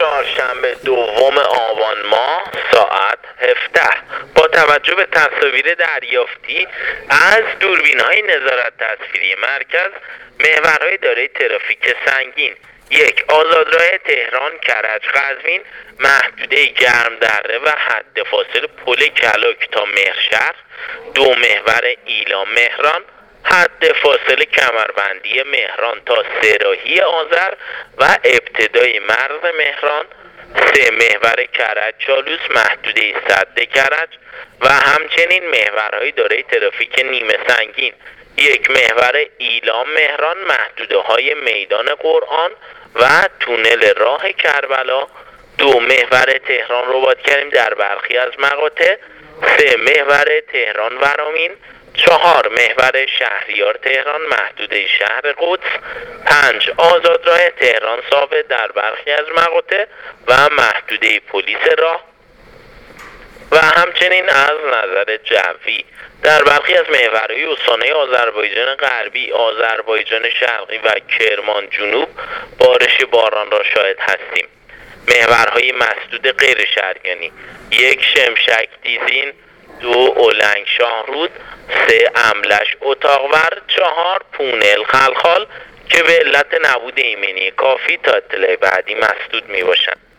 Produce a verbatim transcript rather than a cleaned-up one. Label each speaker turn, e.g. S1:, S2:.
S1: چهارشنبه دوم آبان ماه ساعت هفده با توجه به تصاویر دریافتی از دوربین‌های نظارت تصویری مرکز، محورهای دارای ترافیک سنگین: یک، آزادراه تهران کرج قزوین، محدوده گرمدره و حد فاصل پل کلاک تا مهرشهر. دو، محور ایلا مهران، حد فاصل کمربندی مهران تا سراهی آذر و ابتدای مرز مهران. سه، محور کرج چالوس، محدوده سد کرج و همچنین محورهای دارای ترافیک نیمه سنگین: یک، محور ایلام مهران، محدوده های میدان قرآن و تونل راه کربلا. دو، محور تهران رباط کردیم در برخی از مقاطع. سه، محور تهران ورامین. چهار، محور شهریار تهران، محدوده شهر قدس. پنج، آزادراه تهران ثابت در برخی از مقاطع و محدوده پلیس راه. و همچنین از نظر جوی در برخی از محورهای استانهای آذربایجان غربی، آذربایجان شرقی و کرمان جنوب بارش باران را شاهد هستیم. محورهای مسدود غیر شهرگانی: یک، شمشک دیزین. دو، اولنگ شاهرود. سه، املش اتاقور. چهار، پونل خلخال که به علت نبود ایمنی کافی تا اطلاع بعدی مسدود می باشند.